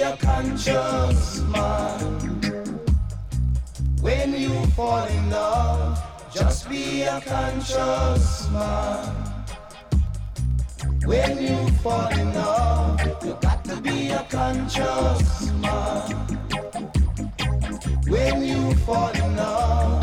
a conscious man. When you fall in love, just be a conscious man. When you fall in love, you got to be a conscious man. When you fall in love,